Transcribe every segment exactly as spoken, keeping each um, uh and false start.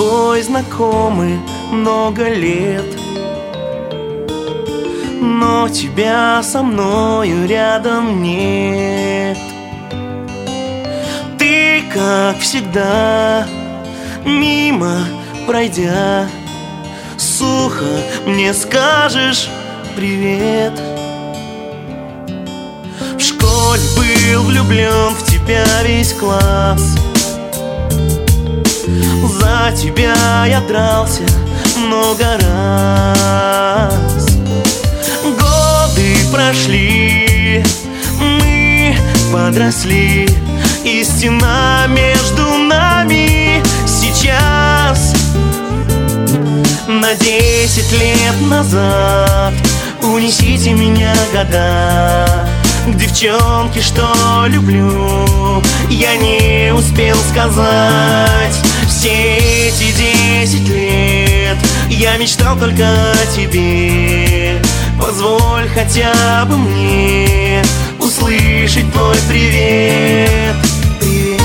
тобой знакомы много лет, но тебя со мною рядом нет. Ты, как всегда, мимо пройдя, сухо мне скажешь привет. В школе был влюблен в тебя весь класс, за тебя я дрался много раз. Годы прошли, мы подросли, и стена между нами сейчас на десять лет назад. Унесите меня года к девчонке, что люблю, я не успел сказать. Все эти десять лет я мечтал только о тебе. Позволь хотя бы мне услышать твой привет. Привет.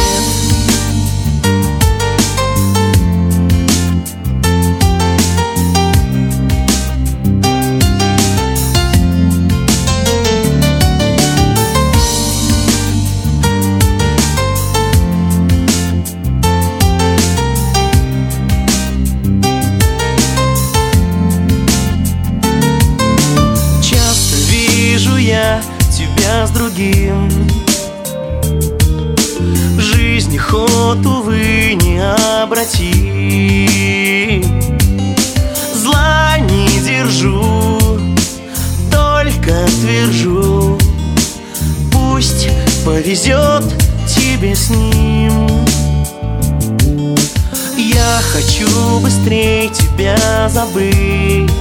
Я тебя с другим, в жизни ход, увы, не обрати. Зла не держу, только твержу, пусть повезет тебе с ним. Я хочу быстрее тебя забыть,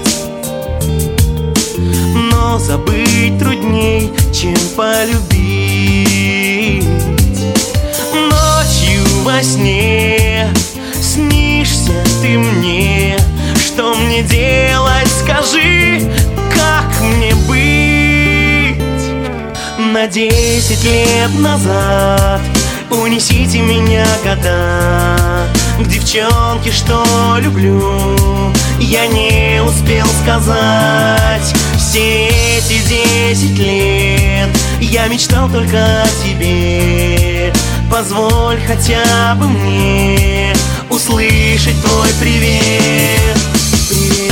но забыть трудней, чем полюбить. Ночью во сне снишься ты мне. Что мне делать, скажи, как мне быть? На десять лет назад унесите меня года к девчонке, что люблю, я не успел сказать. Все эти десять лет я мечтал только о тебе. Позволь хотя бы мне услышать твой привет. Привет.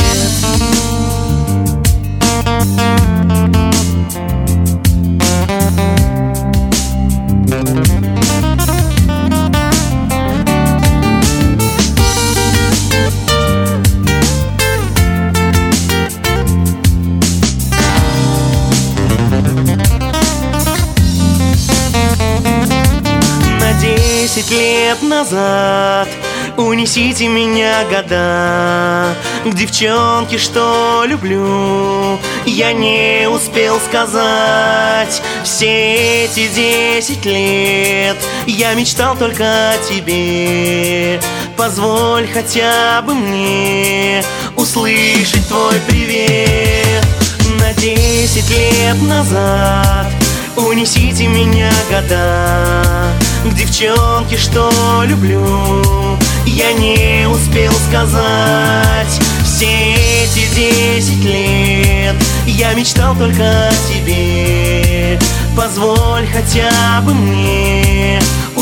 Десять лет назад унесите меня года к девчонке, что люблю, я не успел сказать. Все эти десять лет я мечтал только о тебе. Позволь хотя бы мне услышать твой привет. На десять лет назад унесите меня года к девчонке, что люблю, я не успел сказать. Все эти десять лет я мечтал только о тебе. Позволь хотя бы мне